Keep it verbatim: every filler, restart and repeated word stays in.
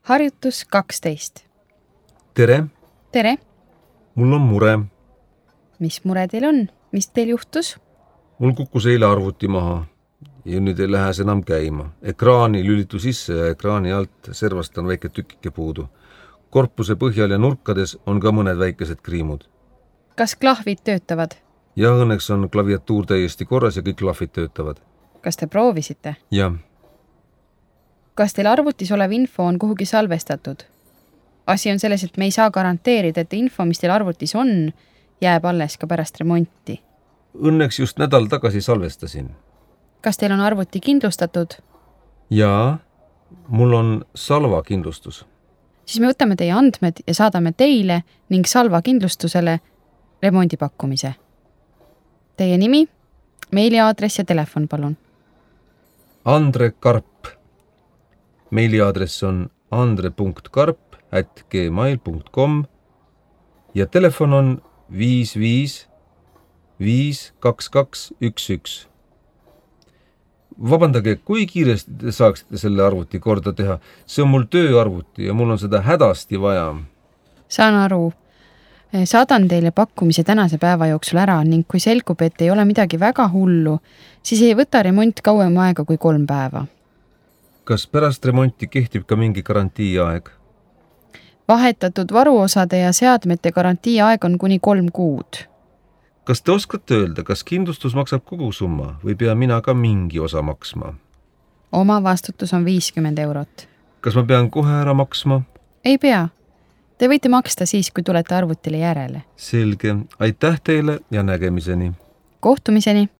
Harjutus kaksteist. Tere, Tere! mul on mure. Mis mure teil on? Mis teil juhtus? Mul kukkus eile arvuti maha ja nüüd ei lähe see enam käima. Ekraani lülitu sisse ja ekraani alt servast on väike tükike puudu. Korpuse põhjal ja nurkades on ka mõned väikesed kriimud. Kas klahvid töötavad? Ja õnneks on klaviatuur täiesti korras ja kõik klahvid töötavad. Kas te proovisite? Ja, Kas teil arvutis olev info on kuhugi salvestatud? Asi on selles, et me ei saa garanteerida, et info, mis teil arvutis on, jääb alles ka pärast remonti. õnneks just nädal tagasi salvestasin. Kas teil on arvuti kindlustatud? Ja, mul on Salva kindlustus. Siis me võtame teie andmed ja saadame teile ning Salva kindlustusele remondipakkumise. Teie nimi, meiliaadress ja telefon, palun. Andre Karp. Meiliaadress on andre punkt karp at gmail punkt com ja telefon on viis viis viis kaks kaks üks üks. Vabandage, kui kiiresti te saaksite selle arvuti korda teha? See on mul tööarvuti ja mul on seda hädasti vaja. Saan aru. Saadan teile pakkumise tänase päeva jooksul ära ning kui selgub, et ei ole midagi väga hullu, siis ei võta remont kauem aega kui kolm päeva. Kas pärast remonti kehtib ka mingi garantiiaeg? Vahetatud varuosade ja seadmete garantiiaeg on kuni kolm kuud. Kas te oskate öelda, kas kindlustus maksab kogu summa või pea mina ka mingi osa maksma? Oma vastutus on viiskümmend eurot. Kas ma pean kohe ära maksma? Ei pea. Te võite maksta siis, kui tulete arvutile järele. Selge. Aitäh teile ja nägemiseni. Kohtumiseni!